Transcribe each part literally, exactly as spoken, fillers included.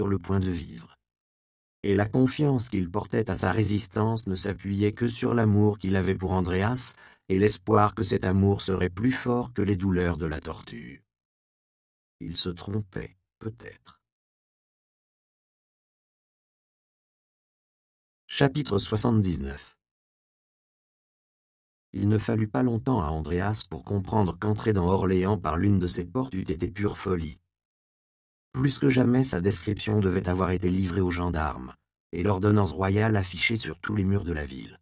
sur le point de vivre. Et la confiance qu'il portait à sa résistance ne s'appuyait que sur l'amour qu'il avait pour Andreas et l'espoir que cet amour serait plus fort que les douleurs de la torture. Il se trompait, peut-être. Chapitre soixante-dix-neuf. Il ne fallut pas longtemps à Andreas pour comprendre qu'entrer dans Orléans par l'une de ces portes eût été pure folie. Plus que jamais, sa description devait avoir été livrée aux gendarmes, et l'ordonnance royale affichée sur tous les murs de la ville.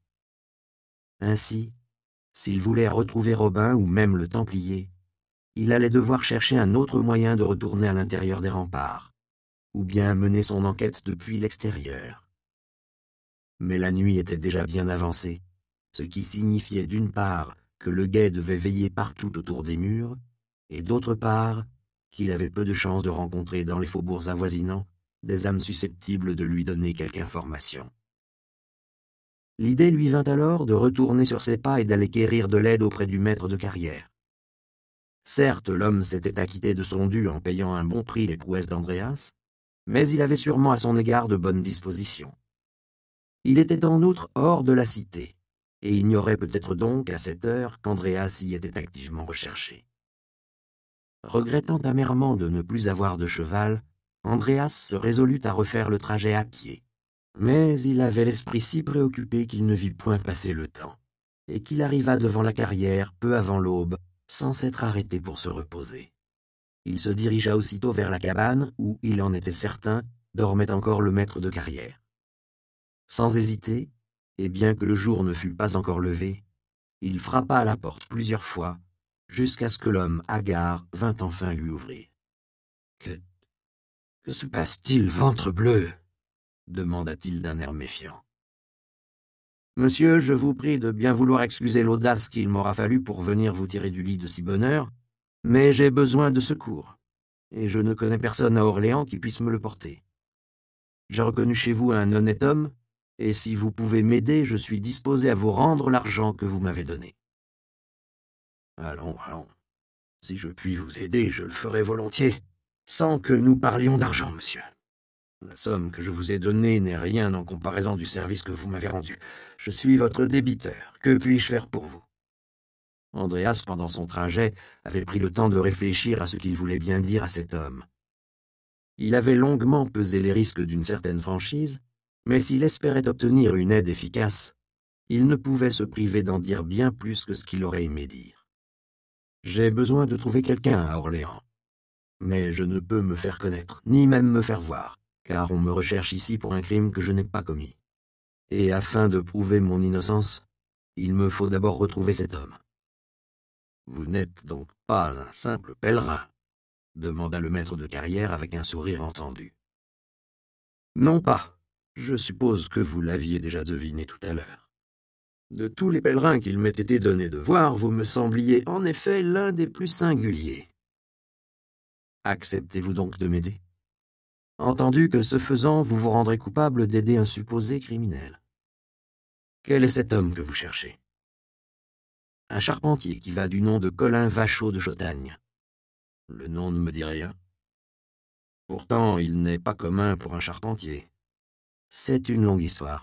Ainsi, s'il voulait retrouver Robin ou même le Templier, il allait devoir chercher un autre moyen de retourner à l'intérieur des remparts, ou bien mener son enquête depuis l'extérieur. Mais la nuit était déjà bien avancée, ce qui signifiait d'une part que le guet devait veiller partout autour des murs, et d'autre part qu'il avait peu de chances de rencontrer dans les faubourgs avoisinants des âmes susceptibles de lui donner quelque information. L'idée lui vint alors de retourner sur ses pas et d'aller quérir de l'aide auprès du maître de carrière. Certes, l'homme s'était acquitté de son dû en payant un bon prix les prouesses d'Andreas, mais il avait sûrement à son égard de bonnes dispositions. Il était en outre hors de la cité, et ignorait peut-être donc à cette heure qu'Andreas y était activement recherché. Regrettant amèrement de ne plus avoir de cheval, Andreas se résolut à refaire le trajet à pied. Mais il avait l'esprit si préoccupé qu'il ne vit point passer le temps, et qu'il arriva devant la carrière peu avant l'aube, sans s'être arrêté pour se reposer. Il se dirigea aussitôt vers la cabane où, il en était certain, dormait encore le maître de carrière. Sans hésiter, et bien que le jour ne fût pas encore levé, il frappa à la porte plusieurs fois, jusqu'à ce que l'homme hagard vînt enfin lui ouvrir. « Que, que se passe-t-il, ventre bleu ?» demanda-t-il d'un air méfiant. « Monsieur, je vous prie de bien vouloir excuser l'audace qu'il m'aura fallu pour venir vous tirer du lit de si bonne heure, mais j'ai besoin de secours, et je ne connais personne à Orléans qui puisse me le porter. J'ai reconnu chez vous un honnête homme, et si vous pouvez m'aider, je suis disposé à vous rendre l'argent que vous m'avez donné. » « Allons, allons. Si je puis vous aider, je le ferai volontiers, sans que nous parlions d'argent, monsieur. La somme que je vous ai donnée n'est rien en comparaison du service que vous m'avez rendu. Je suis votre débiteur. Que puis-je faire pour vous ?» Andreas, pendant son trajet, avait pris le temps de réfléchir à ce qu'il voulait bien dire à cet homme. Il avait longuement pesé les risques d'une certaine franchise, mais s'il espérait obtenir une aide efficace, il ne pouvait se priver d'en dire bien plus que ce qu'il aurait aimé dire. « J'ai besoin de trouver quelqu'un à Orléans, mais je ne peux me faire connaître, ni même me faire voir, car on me recherche ici pour un crime que je n'ai pas commis. Et afin de prouver mon innocence, il me faut d'abord retrouver cet homme. »« Vous n'êtes donc pas un simple pèlerin ?» demanda le maître de carrière avec un sourire entendu. « Non pas. Je suppose que vous l'aviez déjà deviné tout à l'heure. De tous les pèlerins qu'il m'ait été donné de voir, vous me sembliez en effet l'un des plus singuliers. Acceptez-vous donc de m'aider? Entendu que ce faisant, vous vous rendrez coupable d'aider un supposé criminel. Quel est cet homme que vous cherchez? Un charpentier qui va du nom de Colin Vachot de Chautagne. Le nom ne me dit rien. Pourtant, il n'est pas commun pour un charpentier. C'est une longue histoire.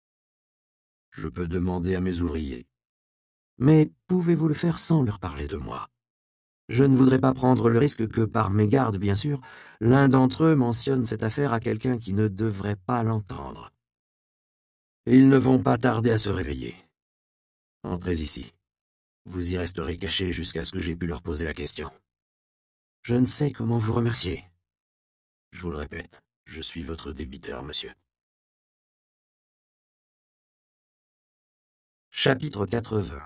Je peux demander à mes ouvriers. Mais pouvez-vous le faire sans leur parler de moi? Je ne voudrais pas prendre le risque que, par mégarde bien sûr, l'un d'entre eux mentionne cette affaire à quelqu'un qui ne devrait pas l'entendre. Ils ne vont pas tarder à se réveiller. Entrez ici. Vous y resterez cachés jusqu'à ce que j'aie pu leur poser la question. Je ne sais comment vous remercier. Je vous le répète, je suis votre débiteur, monsieur. Chapitre quatre-vingts.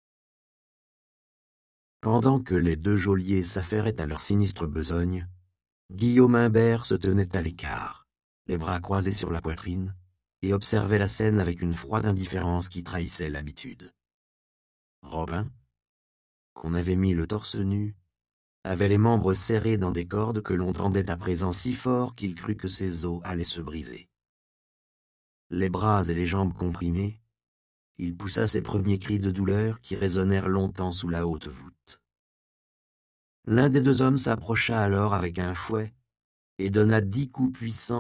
Pendant que les deux geôliers s'affairaient à leur sinistre besogne, Guillaume Imbert se tenait à l'écart, les bras croisés sur la poitrine, et observait la scène avec une froide indifférence qui trahissait l'habitude. Robin, qu'on avait mis le torse nu, avait les membres serrés dans des cordes que l'on tendait à présent si fort qu'il crut que ses os allaient se briser. Les bras et les jambes comprimés, il poussa ses premiers cris de douleur qui résonnèrent longtemps sous la haute voûte. L'un des deux hommes s'approcha alors avec un fouet et donna dix coups puissants